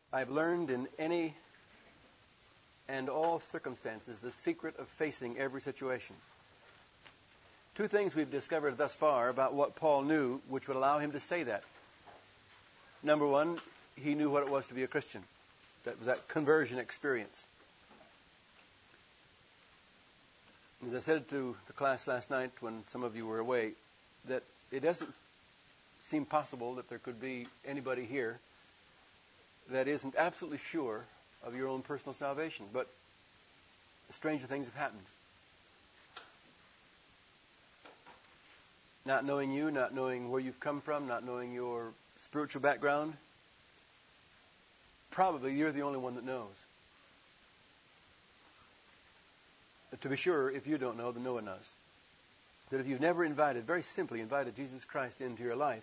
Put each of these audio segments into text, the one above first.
I've learned in any and all circumstances the secret of facing every situation. Two things we've discovered thus far about what Paul knew which would allow him to say that. Number one, he knew what it was to be a Christian. That was that conversion experience. As I said to the class last night when some of you were away, that it doesn't seem possible that there could be anybody here that isn't absolutely sure of your own personal salvation. But stranger things have happened. Not knowing you, not knowing where you've come from, not knowing your spiritual background, probably you're the only one that knows. But to be sure, if you don't know, then no one knows. That if you've never very simply invited Jesus Christ into your life,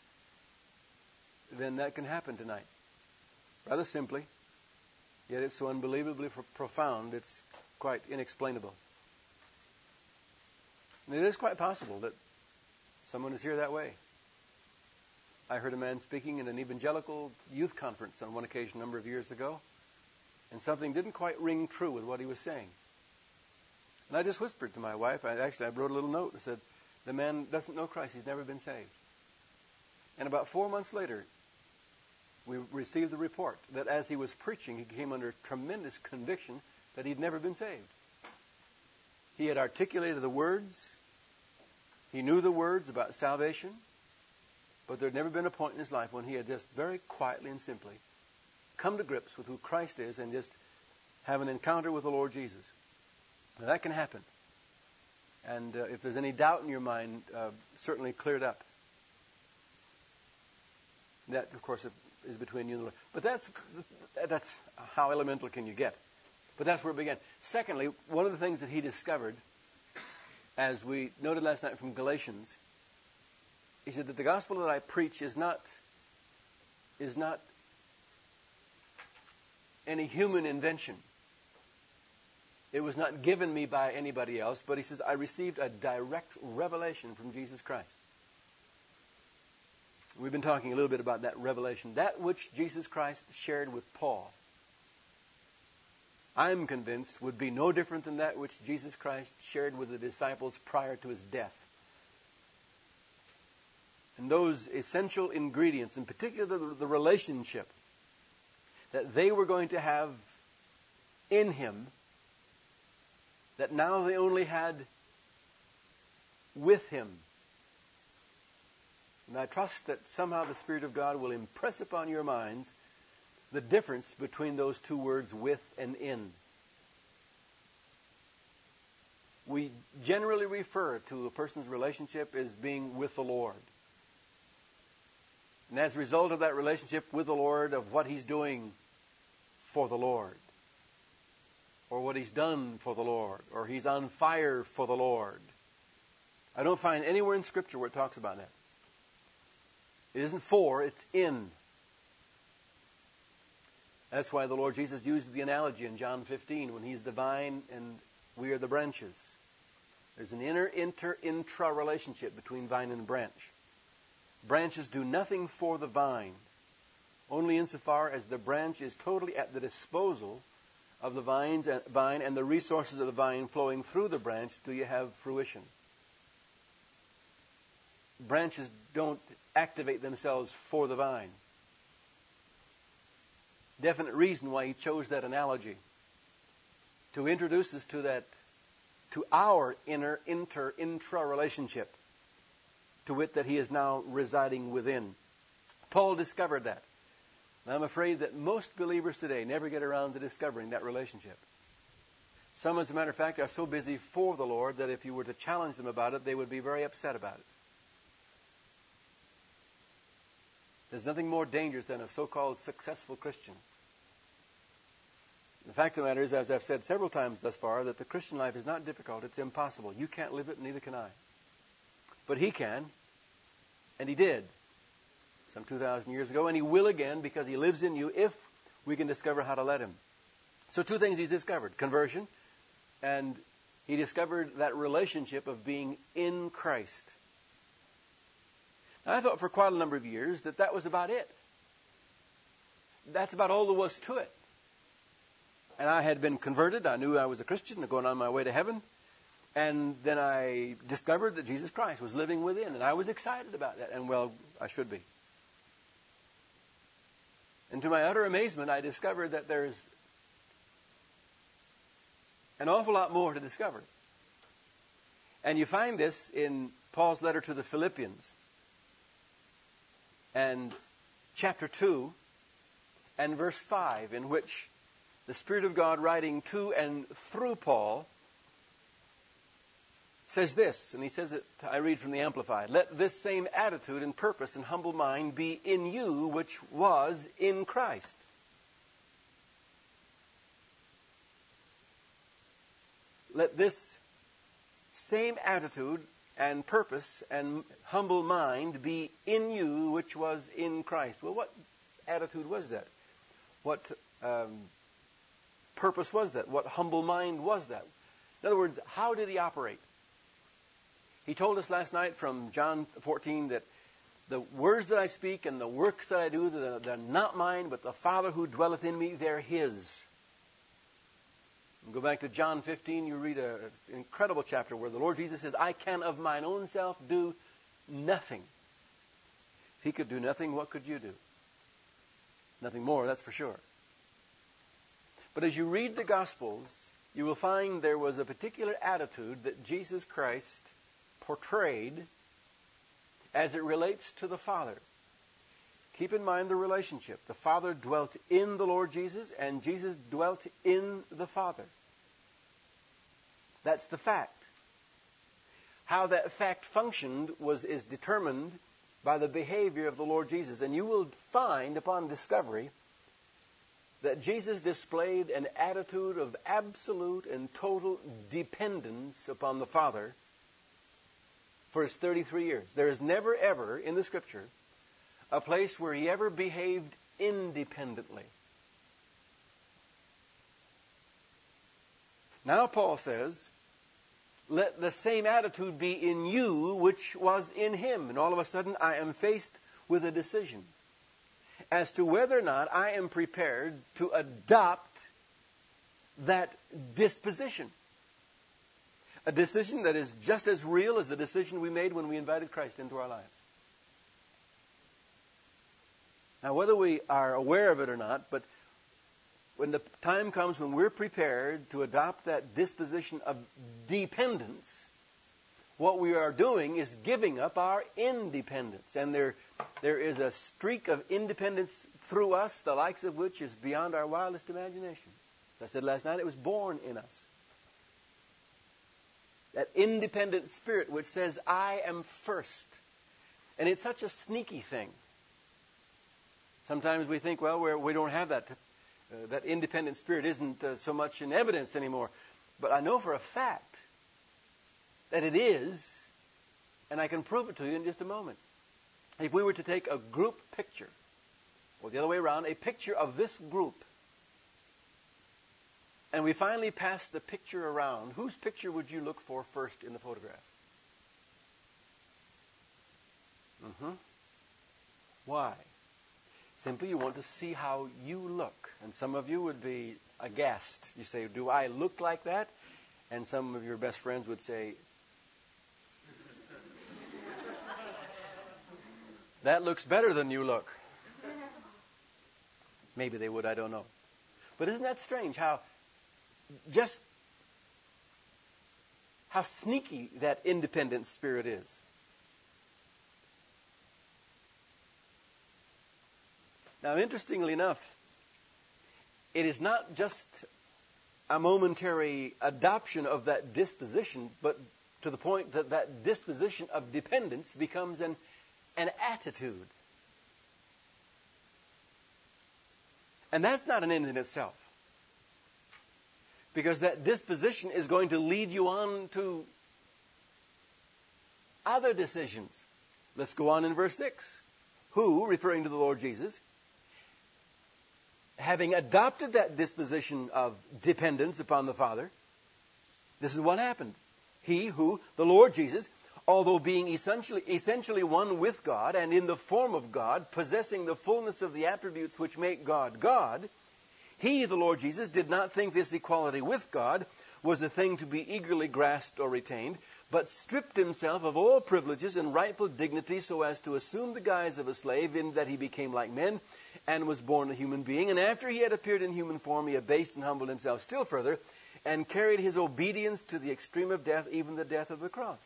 then that can happen tonight. Rather simply, yet it's so unbelievably profound, it's quite inexplainable. And it is quite possible that someone is here that way. I heard a man speaking in an evangelical youth conference on one occasion a number of years ago, and something didn't quite ring true with what he was saying. And I just whispered to my wife, I wrote a little note and said, the man doesn't know Christ, he's never been saved. And about 4 months later, we received the report that as he was preaching, he came under tremendous conviction that he'd never been saved. He had articulated the words, he knew the words about salvation, but there had never been a point in his life when he had just very quietly and simply come to grips with who Christ is and just have an encounter with the Lord Jesus. Now, that can happen. And if there's any doubt in your mind, certainly cleared up. That, of course, is between you and the Lord. But that's how elemental can you get. But that's where it began. Secondly, one of the things that he discovered, as we noted last night from Galatians, he said that the gospel that I preach is not any human invention. It was not given me by anybody else, but he says, I received a direct revelation from Jesus Christ. We've been talking a little bit about that revelation. That which Jesus Christ shared with Paul, I'm convinced, would be no different than that which Jesus Christ shared with the disciples prior to his death. And those essential ingredients, in particular the relationship that they were going to have in him, that now they only had with him. And I trust that somehow the Spirit of God will impress upon your minds the difference between those two words, with and in. We generally refer to a person's relationship as being with the Lord. And as a result of that relationship with the Lord, of what he's doing for the Lord, or what he's done for the Lord, or he's on fire for the Lord. I don't find anywhere in Scripture where it talks about that. It isn't for, it's in. That's why the Lord Jesus used the analogy in John 15 when he's the vine and we are the branches. There's an intra relationship between vine and branch. Branches do nothing for the vine, only insofar as the branch is totally at the disposal of the vine and the resources of the vine flowing through the branch do you have fruition. Branches don't activate themselves for the vine. Definite reason why he chose that analogy. To introduce us to our intra relationship, to wit that he is now residing within. Paul discovered that. And I'm afraid that most believers today never get around to discovering that relationship. Some, as a matter of fact, are so busy for the Lord that if you were to challenge them about it, they would be very upset about it. There's nothing more dangerous than a so-called successful Christian. The fact of the matter is, as I've said several times thus far, that the Christian life is not difficult. It's impossible. You can't live it, neither can I. But he can, and he did some 2,000 years ago, and he will again because he lives in you if we can discover how to let him. So two things he's discovered: conversion, and he discovered that relationship of being in Christ. Now, I thought for quite a number of years that was about it. that's about all there was to it. And I had been converted. I knew I was a Christian going on my way to heaven. And then I discovered that Jesus Christ was living within. And I was excited about that. And, well, I should be. And to my utter amazement, I discovered that there's an awful lot more to discover. And you find this in Paul's letter to the Philippians. And chapter 2 and verse 5, in which the Spirit of God writing to and through Paul says this, and he says it, I read from the Amplified, "Let this same attitude and purpose and humble mind be in you which was in Christ." Let this same attitude and purpose and humble mind be in you which was in Christ. Well, what attitude was that? What purpose was that? What humble mind was that? In other words, how did he operate? He told us last night from John 14 that the words that I speak and the works that I do, they're not mine, but the Father who dwelleth in me, they're His. Go back to John 15, you read an incredible chapter where the Lord Jesus says, "I can of mine own self do nothing." If He could do nothing, what could you do? Nothing more, that's for sure. But as you read the Gospels, you will find there was a particular attitude that Jesus Christ portrayed as it relates to the Father. Keep in mind the relationship. The Father dwelt in the Lord Jesus, and Jesus dwelt in the Father. That's the fact. How that fact functioned is determined by the behavior of the Lord Jesus. And you will find upon discovery that Jesus displayed an attitude of absolute and total dependence upon the Father for His 33 years. There is never, ever in the Scripture a place where He ever behaved independently. Now Paul says, "Let the same attitude be in you which was in Him." And all of a sudden I am faced with a decision as to whether or not I am prepared to adopt that disposition. A decision that is just as real as the decision we made when we invited Christ into our lives. Now, whether we are aware of it or not, but when the time comes when we're prepared to adopt that disposition of dependence, what we are doing is giving up our independence. And there is a streak of independence through us, the likes of which is beyond our wildest imagination. As I said last night, it was born in us. That independent spirit which says, "I am first." And it's such a sneaky thing. Sometimes we think, well, we don't have that. That independent spirit isn't so much in evidence anymore. But I know for a fact that it is, and I can prove it to you in just a moment. If we were to take a group picture, or the other way around, a picture of this group, and we finally pass the picture around, whose picture would you look for first in the photograph? Why? Simply you want to see how you look. And some of you would be aghast. You say, "Do I look like that?" And some of your best friends would say, "That looks better than you look." Maybe they would, I don't know. But isn't that strange how sneaky that independent spirit is? Now, interestingly enough, it is not just a momentary adoption of that disposition, but to the point that that disposition of dependence becomes an attitude. And that's not an end in itself. Because that disposition is going to lead you on to other decisions. Let's go on in verse 6. Who, referring to the Lord Jesus, having adopted that disposition of dependence upon the Father, this is what happened. He who, the Lord Jesus, although being essentially one with God and in the form of God, possessing the fullness of the attributes which make God God, he, the Lord Jesus, did not think this equality with God was a thing to be eagerly grasped or retained, but stripped himself of all privileges and rightful dignity so as to assume the guise of a slave, in that he became like men and was born a human being. And after he had appeared in human form, he abased and humbled himself still further and carried his obedience to the extreme of death, even the death of the cross.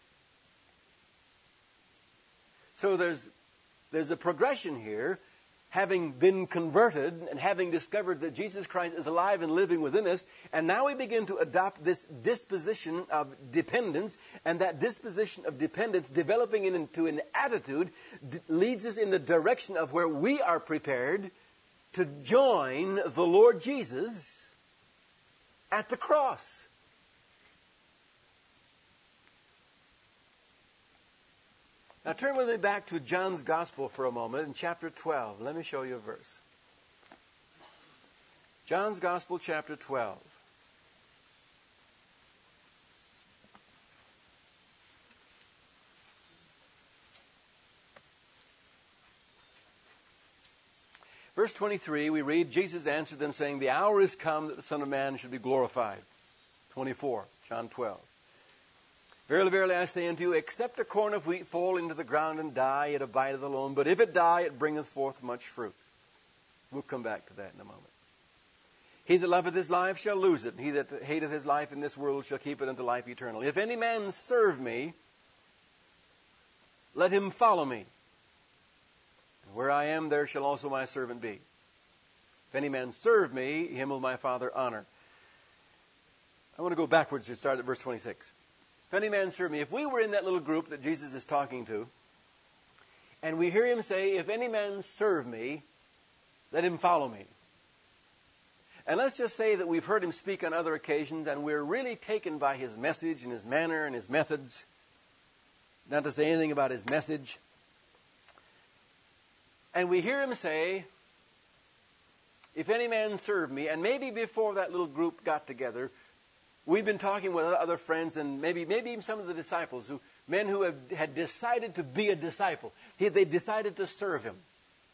So there's a progression here. Having been converted and having discovered that Jesus Christ is alive and living within us, and now we begin to adopt this disposition of dependence, and that disposition of dependence developing into an attitude leads us in the direction of where we are prepared to join the Lord Jesus at the cross. Now turn with me back to John's Gospel for a moment in chapter 12. Let me show you a verse. John's Gospel, chapter 12. Verse 23, we read, Jesus answered them, saying, "The hour is come that the Son of Man should be glorified." 24, John 12. "Verily, verily, I say unto you, except a corn of wheat fall into the ground and die, it abideth alone. But if it die, it bringeth forth much fruit." We'll come back to that in a moment. "He that loveth his life shall lose it, and he that hateth his life in this world shall keep it unto life eternal. If any man serve me, let him follow me. And where I am, there shall also my servant be. If any man serve me, him will my Father honor." I want to go backwards to start at verse 26. If any man serve me, if we were in that little group that Jesus is talking to, and we hear him say, "If any man serve me, let him follow me." And let's just say that we've heard him speak on other occasions, and we're really taken by his message and his manner and his methods. Not to say anything about his message. And we hear him say, "If any man serve me," and maybe before that little group got together, we've been talking with other friends and maybe even some of the disciples, men who had decided to be a disciple. They decided to serve him.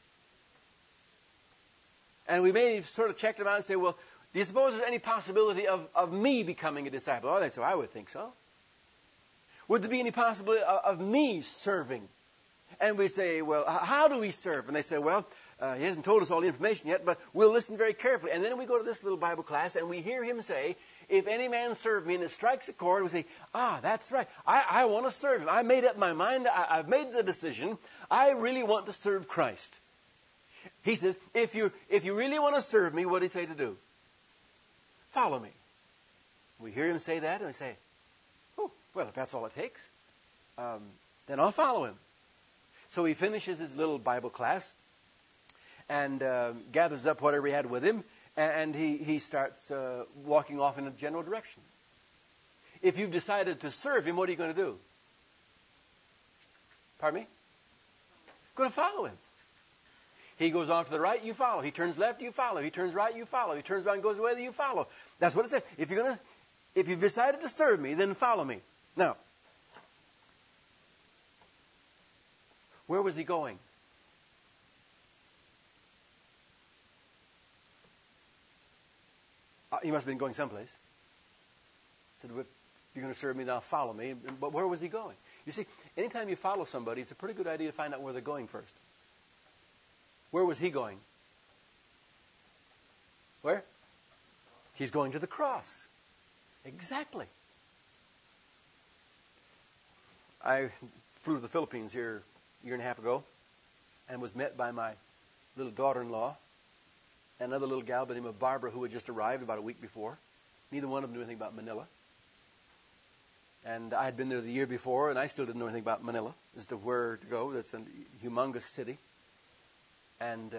And we may sort of check them out and say, "Well, do you suppose there's any possibility of me becoming a disciple?" Oh, they say, "I would think so." "Would there be any possibility of me serving?" And we say, "Well, how do we serve?" And they say, "Well, he hasn't told us all the information yet, but we'll listen very carefully." And then we go to this little Bible class and we hear him say, "If any man serve me," and it strikes a chord. We say, that's right. I want to serve him. I made up my mind. I've made the decision. I really want to serve Christ. He says, if you really want to serve me, what does he say to do? Follow me. We hear him say that and we say, "Oh, well, if that's all it takes, then I'll follow him." So he finishes his little Bible class and gathers up whatever he had with him, and he starts walking off in a general direction. If you've decided to serve him, what are you going to do? Pardon me? Going to follow him. He goes off to the right, you follow. He turns left, you follow. He turns right, you follow. He turns around and goes away, you follow. That's what it says. If you've decided to serve me, then follow me. Now, where was he going? He must have been going someplace. He said, "If you're going to serve me, now follow me." But where was he going? You see, anytime you follow somebody, it's a pretty good idea to find out where they're going first. Where was he going? Where? He's going to the cross. Exactly. I flew to the Philippines here a year and a half ago and was met by my little daughter-in-law and another little gal by the name of Barbara, who had just arrived about a week before. Neither one of them knew anything about Manila. And I had been there the year before, and I still didn't know anything about Manila as to where to go. That's a humongous city. And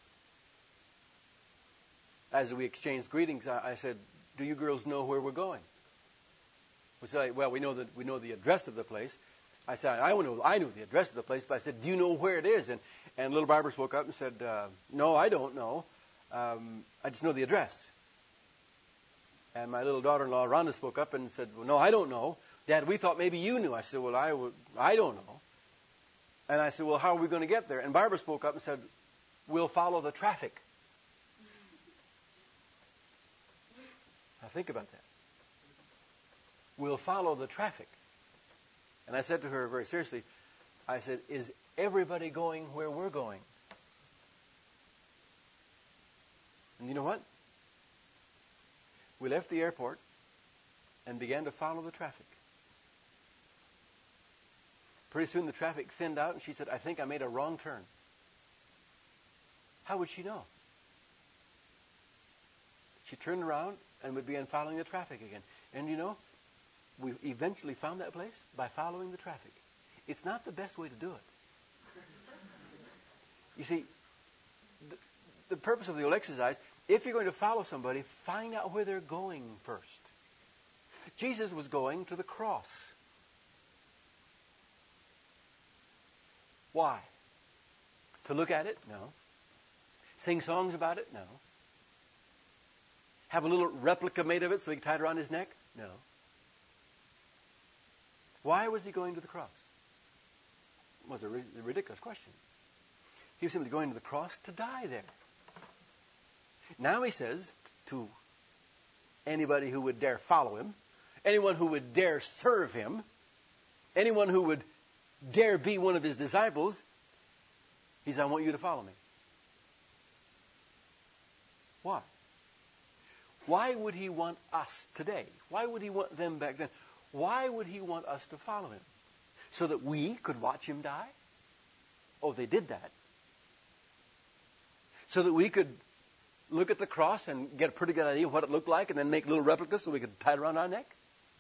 as we exchanged greetings, I said, "Do you girls know where we're going?" We said, "Well, we know the address of the place." I said, I knew the address of the place, but I said, "Do you know where it is?" And little Barbara spoke up and said, "No, I don't know. I just know the address." And my little daughter-in-law, Rhonda, spoke up and said, "Well, no, I don't know. Dad, we thought maybe you knew. I said, well, I don't know. And I said, well, how are we going to get there? And Barbara spoke up and said, we'll follow the traffic. Now think about that. We'll follow the traffic. And I said to her very seriously, I said, is everybody going where we're going? And you know what? We left the airport and began to follow the traffic. Pretty soon the traffic thinned out, and she said, I think I made a wrong turn. How would she know? She turned around and we began following the traffic again. And you know, we eventually found that place by following the traffic. It's not the best way to do it. You see, the purpose of the whole exercise, if you're going to follow somebody, find out where they're going first. Jesus was going to the cross. Why? To look at it? No. Sing songs about it? No. Have a little replica made of it so he could tie it around his neck? No. Why was he going to the cross? It was a ridiculous question. He was simply going to the cross to die there. Now he says to anybody who would dare follow him, anyone who would dare serve him, anyone who would dare be one of his disciples, he says, I want you to follow me. Why? Why would he want us today? Why would he want them back then? Why would he want us to follow him? So that we could watch him die? Oh, they did that. So that we could look at the cross and get a pretty good idea of what it looked like and then make little replicas so we could tie it around our neck?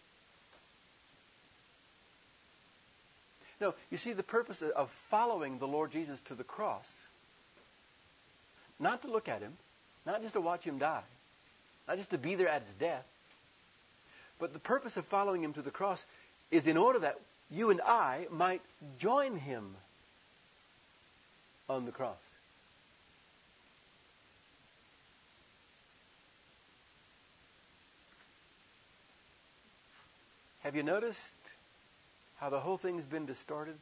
No, you see, the purpose of following the Lord Jesus to the cross, not to look at him, not just to watch him die, not just to be there at his death, but the purpose of following him to the cross is in order that you and I might join him on the cross. Have you noticed how the whole thing's been distorted?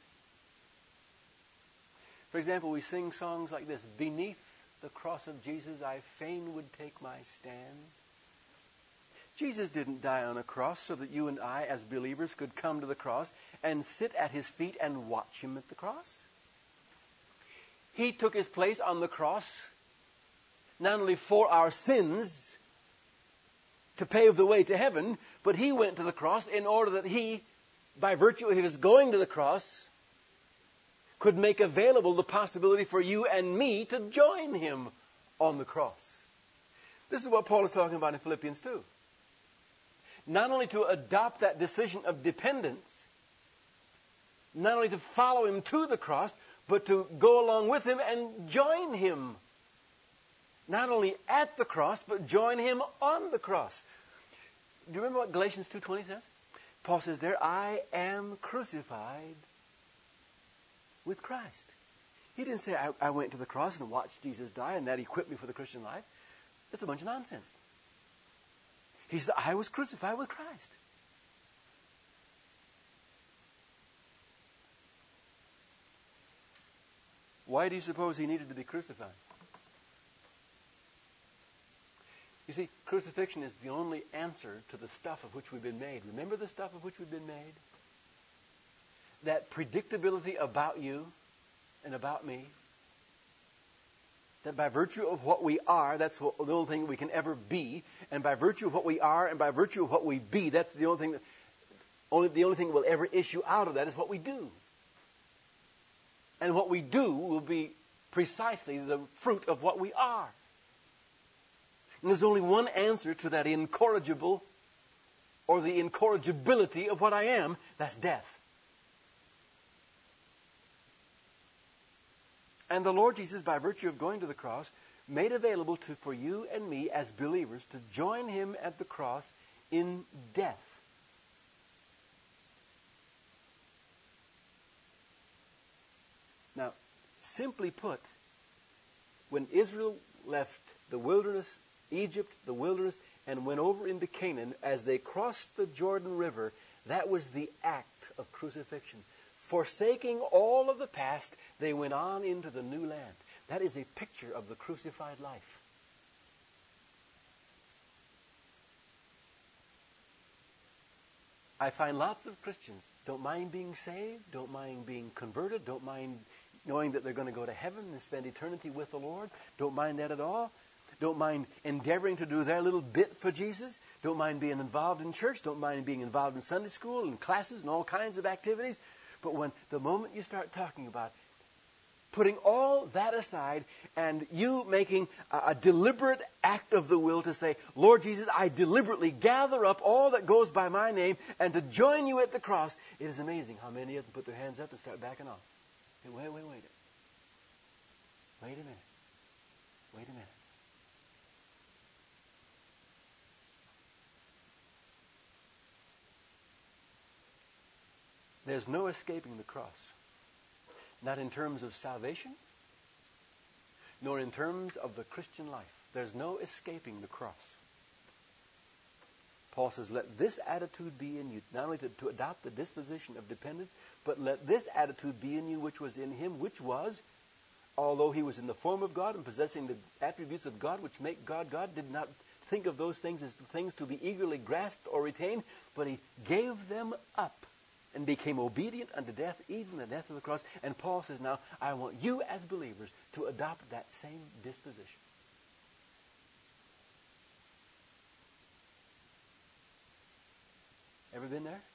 For example, we sing songs like this, beneath the cross of Jesus, I fain would take my stand. Jesus didn't die on a cross so that you and I, as believers, could come to the cross and sit at his feet and watch him at the cross. He took his place on the cross, not only for our sins, to pave the way to heaven, but he went to the cross in order that he, by virtue of his going to the cross, could make available the possibility for you and me to join him on the cross. This is what Paul is talking about in Philippians 2. Not only to adopt that decision of dependence, not only to follow him to the cross, but to go along with him and join him. Not only at the cross, but join him on the cross. Do you remember what Galatians 2:20 says? Paul says there, I am crucified with Christ. He didn't say, I went to the cross and watched Jesus die and that equipped me for the Christian life. That's a bunch of nonsense. He said, I was crucified with Christ. Why do you suppose he needed to be crucified? You see, crucifixion is the only answer to the stuff of which we've been made. Remember the stuff of which we've been made? That predictability about you and about me. That by virtue of what we are, that's the only thing we can ever be. And by virtue of what we are and by virtue of what we be, that's the only thing that the only thing that will ever issue out of that is what we do. And what we do will be precisely the fruit of what we are. And there's only one answer to that incorrigible or the incorrigibility of what I am. That's death. And the Lord Jesus, by virtue of going to the cross, made available for you and me as believers to join him at the cross in death. Now, simply put, when Israel left the wilderness, Egypt, the wilderness, and went over into Canaan, as they crossed the Jordan River, That was the act of crucifixion. Forsaking all of the past, they went on into the new land. That is a picture of the crucified life. I find lots of Christians don't mind being saved, don't mind being converted, don't mind knowing that they're going to go to heaven and spend eternity with the Lord, don't mind that at all. Don't mind endeavoring to do their little bit for Jesus. Don't mind being involved in church. Don't mind being involved in Sunday school and classes and all kinds of activities. But when the moment you start talking about putting all that aside and you making a deliberate act of the will to say, Lord Jesus, I deliberately gather up all that goes by my name and to join you at the cross, it is amazing how many of them put their hands up and start backing off. Hey, wait. Wait a minute. Wait a minute. There's no escaping the cross. Not in terms of salvation, nor in terms of the Christian life. There's no escaping the cross. Paul says, let this attitude be in you, not only to adopt the disposition of dependence, but let this attitude be in you which was in him, which was, although he was in the form of God and possessing the attributes of God which make God God, did not think of those things as things to be eagerly grasped or retained, but he gave them up and became obedient unto death, even the death of the cross. And Paul says, now, I want you as believers to adopt that same disposition. Ever been there?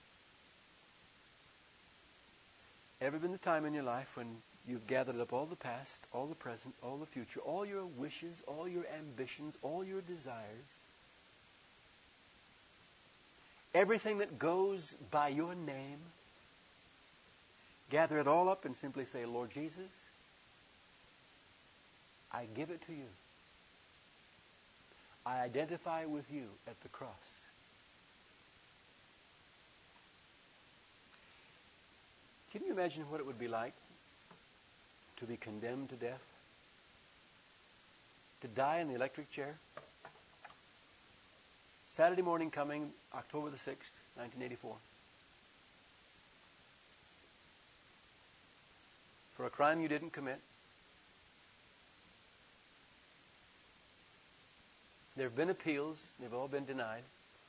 Ever been the time in your life when you've gathered up all the past, all the present, all the future, all your wishes, all your ambitions, all your desires, everything that goes by your name, gather it all up and simply say, Lord Jesus, I give it to you. I identify with you at the cross. Can you imagine what it would be like to be condemned to death? To die in the electric chair? Saturday morning coming, October the 6th, 1984. For a crime you didn't commit. There have been appeals. They've all been denied.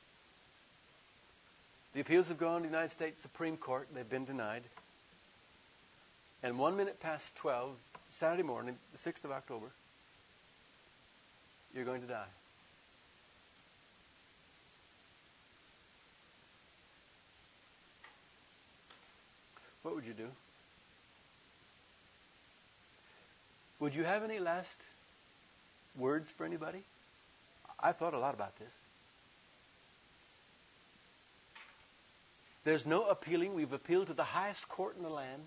The appeals have gone to the United States Supreme Court. They've been denied. And 1 minute past 12, Saturday morning, the 6th of October, you're going to die. What would you do? Would you have any last words for anybody? I've thought a lot about this. There's no appealing. We've appealed to the highest court in the land.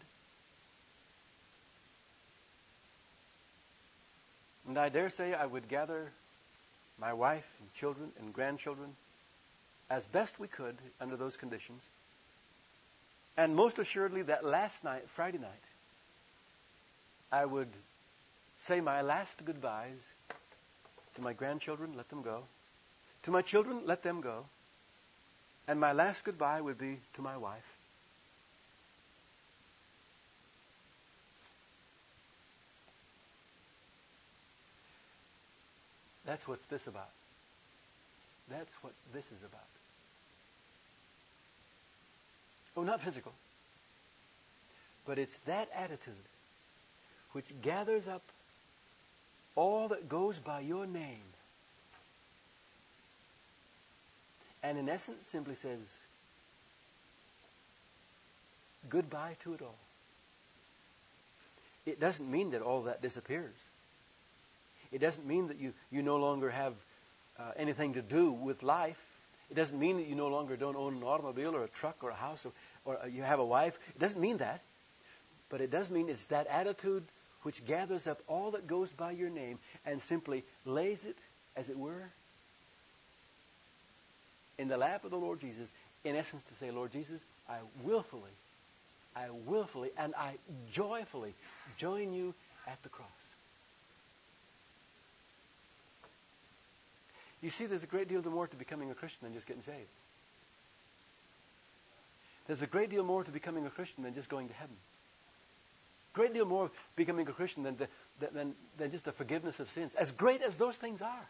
And I dare say I would gather my wife and children and grandchildren as best we could under those conditions. And most assuredly that last night, Friday night, I would say my last goodbyes to my grandchildren, let them go. To my children, let them go. And my last goodbye would be to my wife. That's what this about. That's what this is about. Oh, not physical. But it's that attitude which gathers up all that goes by your name and in essence simply says goodbye to it all. It doesn't mean that all that disappears. It doesn't mean that you no longer have anything to do with life. It doesn't mean that you no longer don't own an automobile or a truck or a house or you have a wife. It doesn't mean that. But it does mean it's that attitude which gathers up all that goes by your name and simply lays it, as it were, in the lap of the Lord Jesus, in essence to say, Lord Jesus, I willfully, and I joyfully join you at the cross. You see, there's a great deal more to becoming a Christian than just getting saved. There's a great deal more to becoming a Christian than just going to heaven. Great deal more becoming a Christian than just the forgiveness of sins, as great as those things are.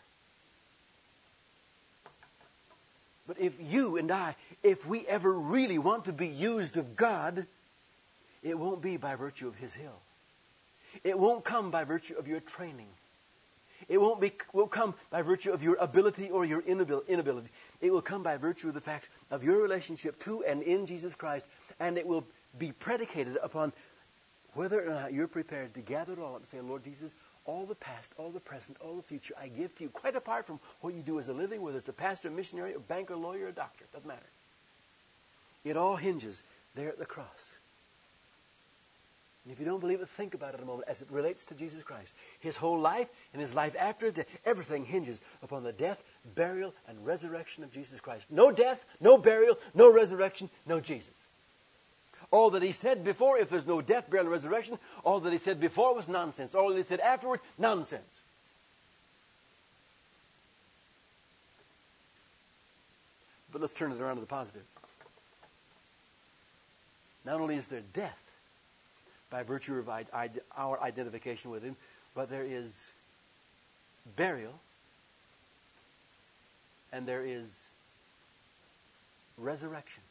But if you and I, if we ever really want to be used of God, it won't be by virtue of His hill. It won't come by virtue of your training. It won't come by virtue of your ability or your inability. It will come by virtue of the fact of your relationship to and in Jesus Christ, and it will be predicated upon whether or not you're prepared to gather it all up and say, Lord Jesus, all the past, all the present, all the future, I give to you, quite apart from what you do as a living, whether it's a pastor, missionary, a banker, lawyer, a doctor, doesn't matter. It all hinges there at the cross. And if you don't believe it, think about it a moment as it relates to Jesus Christ. His whole life and His life after His death, everything hinges upon the death, burial, and resurrection of Jesus Christ. No death, no burial, no resurrection, no Jesus. All that He said before, if there's no death, burial, and resurrection, all that He said before was nonsense. All that He said afterward, nonsense. But let's turn it around to the positive. Not only is there death by virtue of our identification with Him, but there is burial and there is resurrection.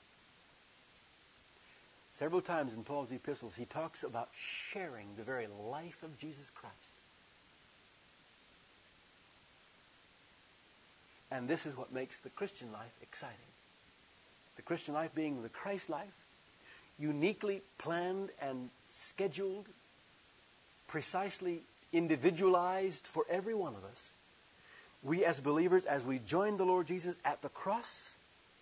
Several times in Paul's epistles, he talks about sharing the very life of Jesus Christ. And this is what makes the Christian life exciting. The Christian life being the Christ life, uniquely planned and scheduled, precisely individualized for every one of us. We as believers, as we join the Lord Jesus at the cross,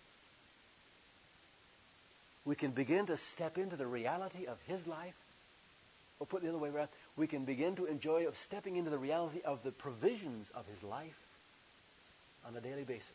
we can begin to step into the reality of His life. Or put it the other way around, we can begin to enjoy of stepping into the reality of the provisions of His life on a daily basis.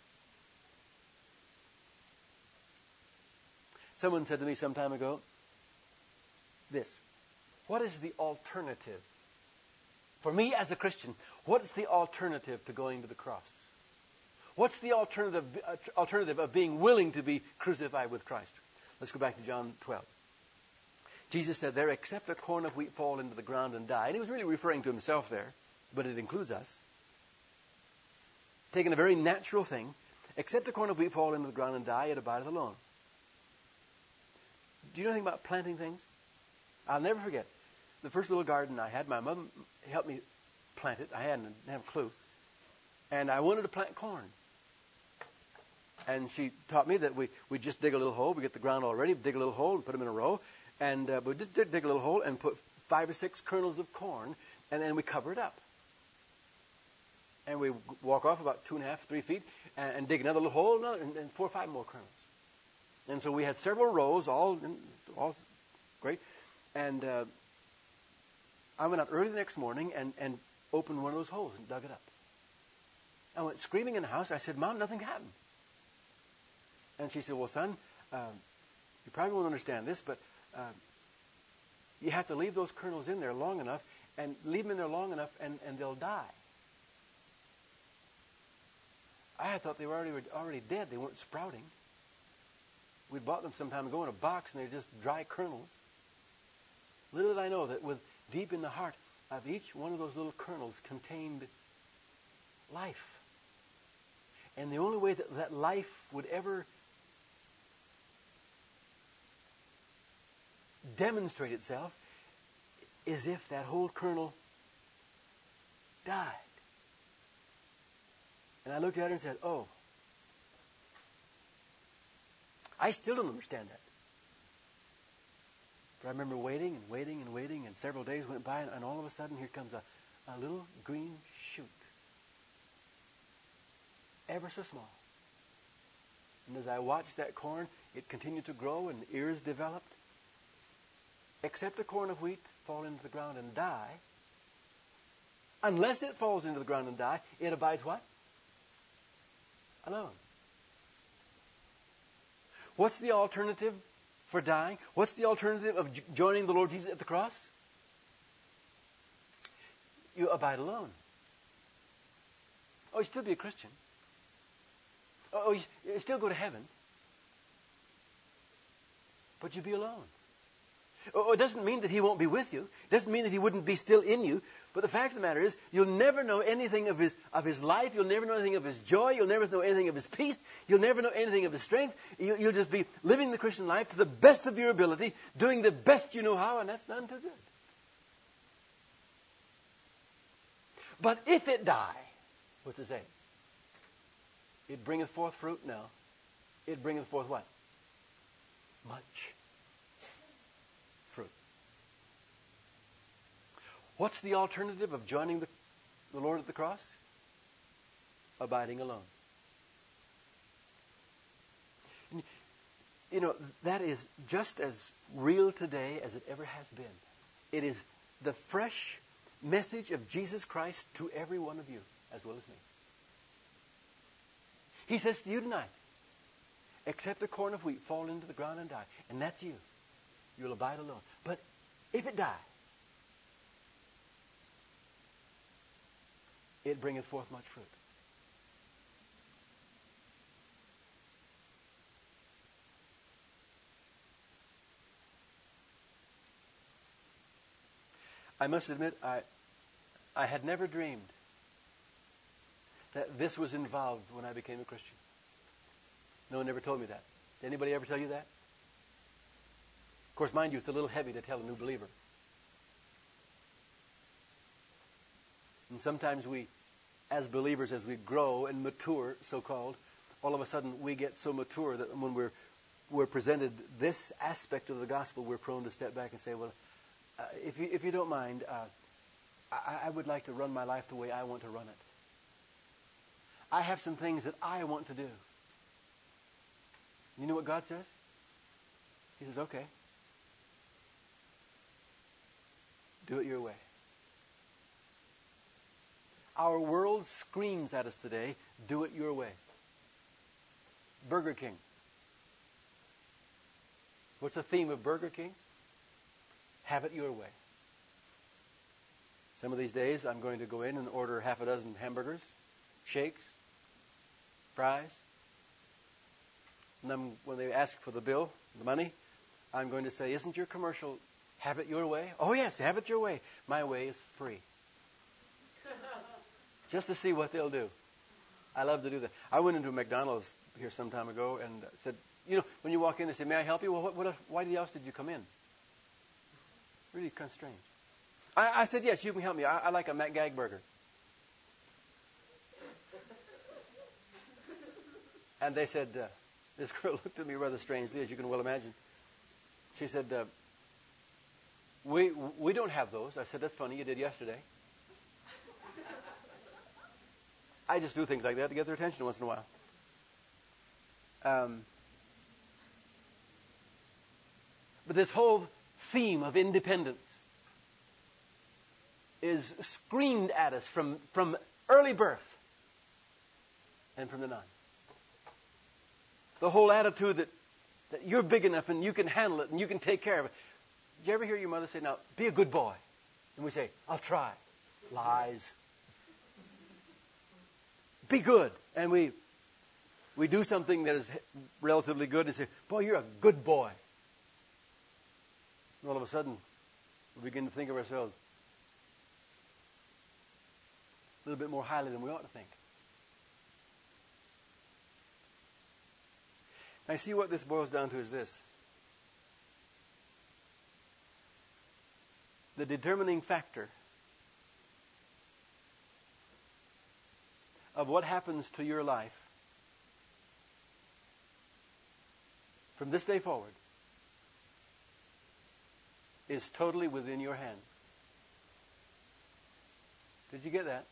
Someone said to me some time ago, this: what is the alternative? For me as a Christian, what is the alternative to going to the cross? What's the alternative of being willing to be crucified with Christ? Let's go back to John 12. Jesus said there, except a corn of wheat fall into the ground and die. And He was really referring to Himself there, but it includes us. Taking a very natural thing, except a corn of wheat fall into the ground and die, it abideth alone. Do you know anything about planting things? I'll never forget the first little garden I had. My mom helped me plant it. I didn't have a clue. And I wanted to plant corn. And she taught me that we just dig a little hole. We get the ground all ready, dig a little hole and put them in a row. And we just dig a little hole and put 5 or 6 kernels of corn, and then we cover it up. And we walk off about 2.5, 3 feet and dig another little hole and 4 or 5 more kernels. And so we had several rows, all great. And I went out early the next morning and opened one of those holes and dug it up. I went screaming in the house. I said, Mom, nothing happened. And she said, well, son, you probably won't understand this, but you have to leave those kernels in there long enough, and leave them in there long enough, and they'll die. I thought they were already dead. They weren't sprouting. We'd bought them some time ago in a box, and they're just dry kernels. Little did I know that deep in the heart of each one of those little kernels contained life. And the only way that life would ever demonstrate itself is if that whole kernel died. And I looked at her and said, oh, I still don't understand that. But I remember waiting and waiting and waiting, and several days went by, and all of a sudden here comes a little green shoot. Ever so small. And as I watched that corn, it continued to grow and ears developed. Except a corn of wheat fall into the ground and die. Unless it falls into the ground and die, it abides what? Alone. What's the alternative for dying? What's the alternative of joining the Lord Jesus at the cross? You abide alone. Oh, you still be a Christian. Oh, you still go to heaven. but you'd be alone. It doesn't mean that He won't be with you. It doesn't mean that He wouldn't be still in you. But the fact of the matter is, you'll never know anything of His life. You'll never know anything of His joy. You'll never know anything of His peace. You'll never know anything of His strength. You'll just be living the Christian life to the best of your ability, doing the best you know how, and that's none too good. But if it die, what's it say? It bringeth forth fruit now. It bringeth forth what? Much fruit. What's the alternative of joining the Lord at the cross? Abiding alone. And, you know, that is just as real today as it ever has been. It is the fresh message of Jesus Christ to every one of you, as well as me. He says to you tonight, except the corn of wheat fall into the ground and die, and that's you. You'll abide alone. But if it die, it bringeth forth much fruit. I must admit, I had never dreamed that this was involved when I became a Christian. No one ever told me that. Did anybody ever tell you that? Of course, mind you, it's a little heavy to tell a new believer. And sometimes we, as believers, as we grow and mature, so-called, all of a sudden we get so mature that when we're presented this aspect of the gospel, we're prone to step back and say, well, if you don't mind, I would like to run my life the way I want to run it. I have some things that I want to do. You know what God says? He says, okay. Do it your way. Our world screams at us today, do it your way. Burger King. What's the theme of Burger King? Have it your way. Some of these days I'm going to go in and order half a dozen hamburgers, shakes, fries. And then when they ask for the bill, the money, I'm going to say, isn't your commercial, have it your way? Oh yes, have it your way. My way is free. Just to see what they'll do. I love to do that. I went into a McDonald's here some time ago and said, you know, when you walk in, they say, may I help you? Well, why else did you come in? Really kind of strange. I said, yes, you can help me. I like a McGag burger. And they said, this girl looked at me rather strangely, as you can well imagine. She said, we don't have those. I said, that's funny, you did yesterday. I just do things like that to get their attention once in a while. But this whole theme of independence is screamed at us from early birth and from the non. The whole attitude that you're big enough and you can handle it and you can take care of it. Did you ever hear your mother say, now, be a good boy? And we say, I'll try. Lies. Be good. And we do something that is relatively good and say, boy, you're a good boy. And all of a sudden, we begin to think of ourselves a little bit more highly than we ought to think. I see what this boils down to is this. The determining factor of what happens to your life from this day forward is totally within your hand. Did you get that?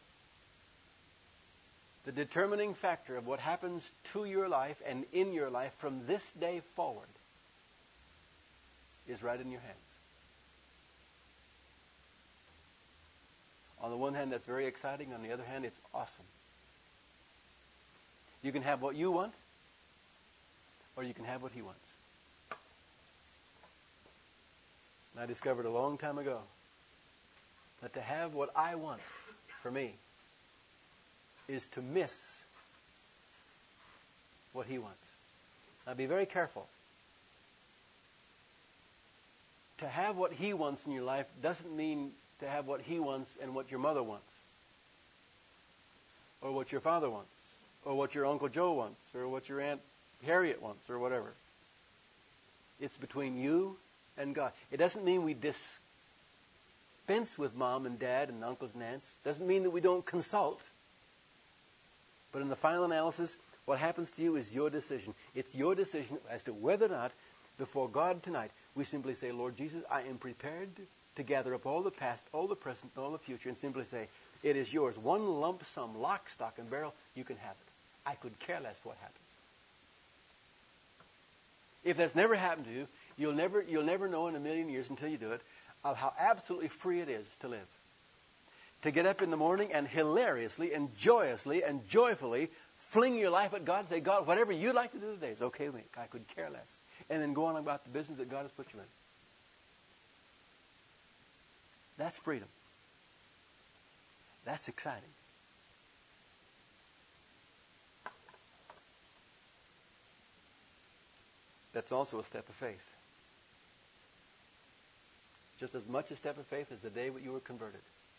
The determining factor of what happens to your life and in your life from this day forward is right in your hands. On the one hand, that's very exciting. On the other hand, it's awesome. You can have what you want, or you can have what He wants. And I discovered a long time ago that to have what I want for me is to miss what He wants. Now be very careful. to have what He wants in your life doesn't mean to have what He wants and what your mother wants, or what your father wants, or what your Uncle Joe wants, or what your Aunt Harriet wants, or whatever. It's between you and God. It doesn't mean we dispense with mom and dad and uncles and aunts. It doesn't mean that we don't consult. But in the final analysis, what happens to you is your decision. It's your decision as to whether or not, before God tonight, we simply say, Lord Jesus, I am prepared to gather up all the past, all the present, and all the future, and simply say, it is yours. One lump sum, lock, stock, and barrel, you can have it. I could care less what happens. If that's never happened to you, you'll never know in a million years until you do it of how absolutely free it is to live. To get up in the morning and hilariously and joyously and joyfully fling your life at God and say, God, whatever you'd like to do today is okay with me. I could care less. And then go on about the business that God has put you in. That's freedom. That's exciting. That's also a step of faith. Just as much a step of faith as the day that you were converted.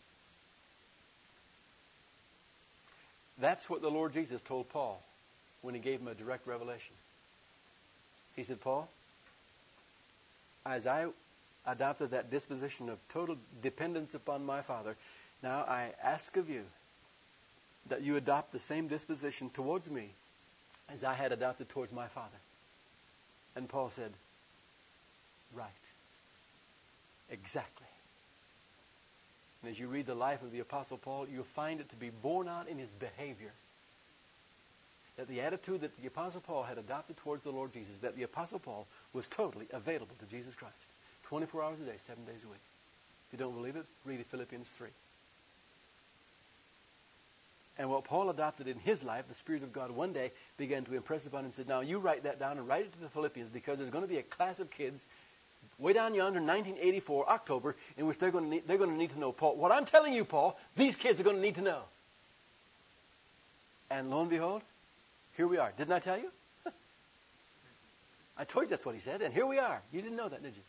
That's what the Lord Jesus told Paul when He gave him a direct revelation. He said, Paul, as I adopted that disposition of total dependence upon my Father, now I ask of you that you adopt the same disposition towards me as I had adopted towards my Father. And Paul said, right. Exactly. And as you read the life of the Apostle Paul, you'll find it to be borne out in his behavior. That the attitude that the Apostle Paul had adopted towards the Lord Jesus, that the Apostle Paul was totally available to Jesus Christ. 24 hours a day, 7 days a week. If you don't believe it, read Philippians 3. And what Paul adopted in his life, the Spirit of God one day began to impress upon him and said, now you write that down and write it to the Philippians, because there's going to be a class of kids way down yonder in 1984, October, in which they're going to need to know, Paul, what I'm telling you, Paul, these kids are going to need to know. And lo and behold, here we are. Didn't I tell you? I told you that's what he said, and here we are. You didn't know that, did you?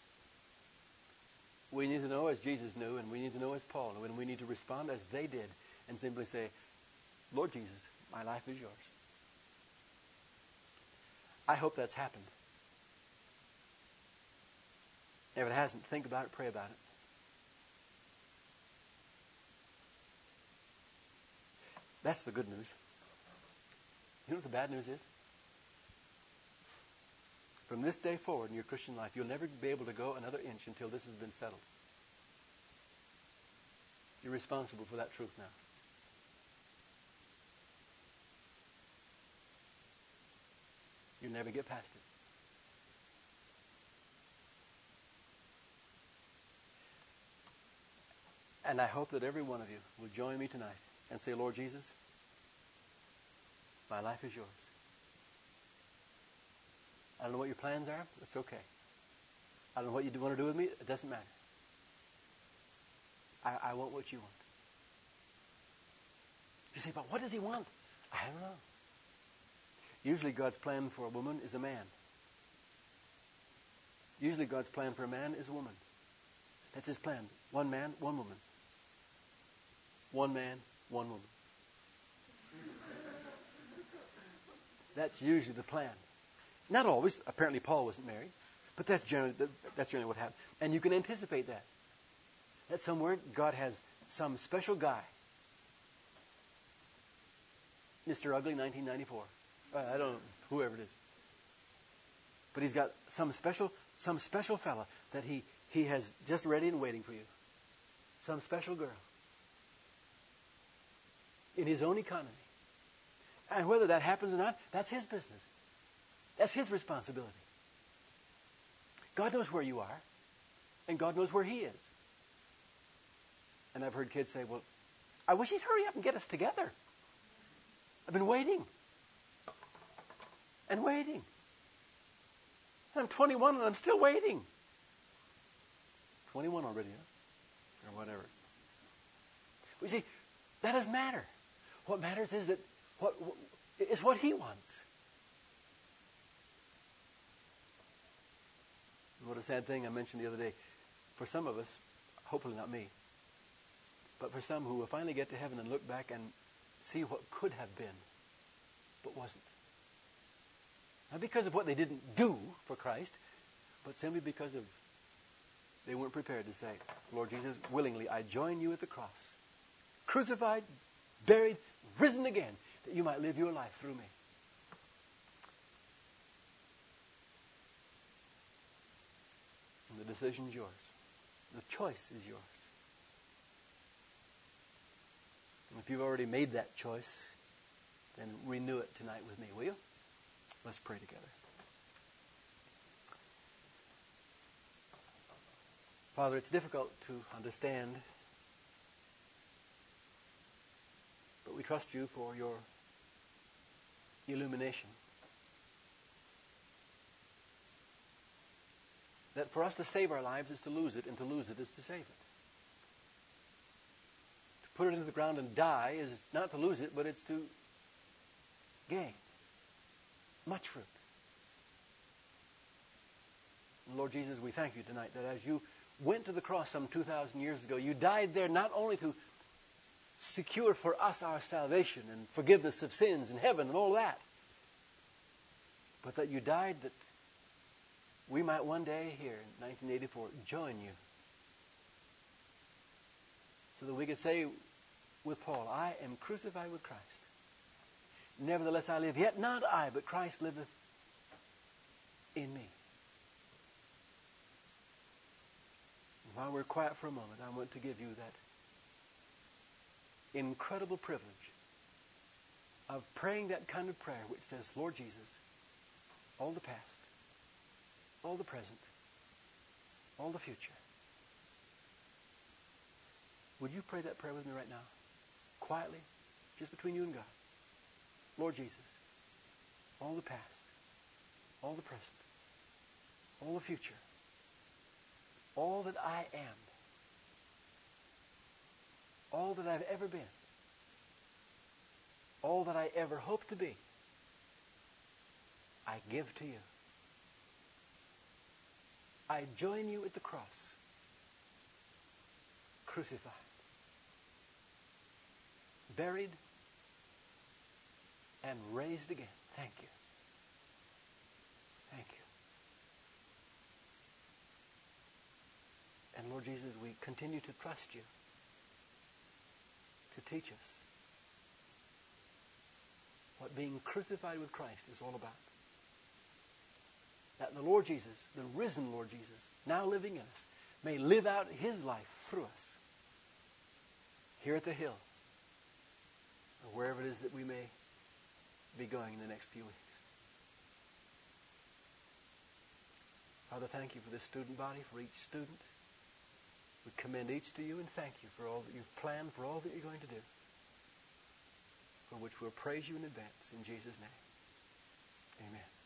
We need to know as Jesus knew, and we need to know as Paul knew, and we need to respond as they did, and simply say, Lord Jesus, my life is yours. I hope that's happened. If it hasn't, think about it, pray about it. That's the good news. You know what the bad news is? From this day forward in your Christian life, you'll never be able to go another inch until this has been settled. You're responsible for that truth now. You'll never get past it. And I hope that every one of you will join me tonight and say, Lord Jesus, my life is yours. I don't know what your plans are. It's okay. I don't know what you want to do with me. It doesn't matter. I want what you want. You say, but what does he want? I don't know. Usually God's plan for a woman is a man. Usually God's plan for a man is a woman. That's his plan. One man, one woman. One man, one woman. That's usually the plan. Not always. Apparently Paul wasn't married. But that's generally what happened. And you can anticipate that. That somewhere God has some special guy. Mr. Ugly, 1994. I don't know, whoever it is. But he's got some special fella that he has just ready and waiting for you. Some special girl. In his own economy. And whether that happens or not, that's his business. That's his responsibility. God knows where you are. And God knows where he is. And I've heard kids say, well, I wish he'd hurry up and get us together. I've been waiting. And waiting. I'm 21 and I'm still waiting. 21 already, huh? Or whatever. You see, that doesn't matter. What matters is that what he wants. And what a sad thing I mentioned the other day. For some of us, hopefully not me, but for some who will finally get to heaven and look back and see what could have been, but wasn't. Not because of what they didn't do for Christ, but simply because of they weren't prepared to say, Lord Jesus, willingly I join you at the cross, crucified, buried, risen again, that you might live your life through me. And the decision's yours. The choice is yours. And if you've already made that choice, then renew it tonight with me, will you? Let's pray together. Father, it's difficult to understand, but we trust you for your illumination. That for us to save our lives is to lose it, and to lose it is to save it. To put it into the ground and die is not to lose it, but it's to gain much fruit. And Lord Jesus, we thank you tonight that as you went to the cross some 2,000 years ago, you died there not only to secure for us our salvation and forgiveness of sins and heaven and all that, but that you died that we might one day here in 1984 join you, so that we could say with Paul, I am crucified with Christ. Nevertheless I live, yet not I, but Christ liveth in me. And while we're quiet for a moment, I want to give you that incredible privilege of praying that kind of prayer which says, Lord Jesus, all the past, all the present, all the future. Would you pray that prayer with me right now? Quietly, just between you and God. Lord Jesus, all the past, all the present, all the future, all that I am, all that I've ever been, all that I ever hope to be, I give to you. I join you at the cross, crucified, buried, and raised again. Thank you. Thank you. And Lord Jesus, we continue to trust you to teach us what being crucified with Christ is all about. That the Lord Jesus, the risen Lord Jesus, now living in us, may live out his life through us here at the Hill, or wherever it is that we may be going in the next few weeks. Father, thank you for this student body, for each student. We commend each to you and thank you for all that you've planned, for all that you're going to do, for which we'll praise you in advance. In Jesus' name, amen.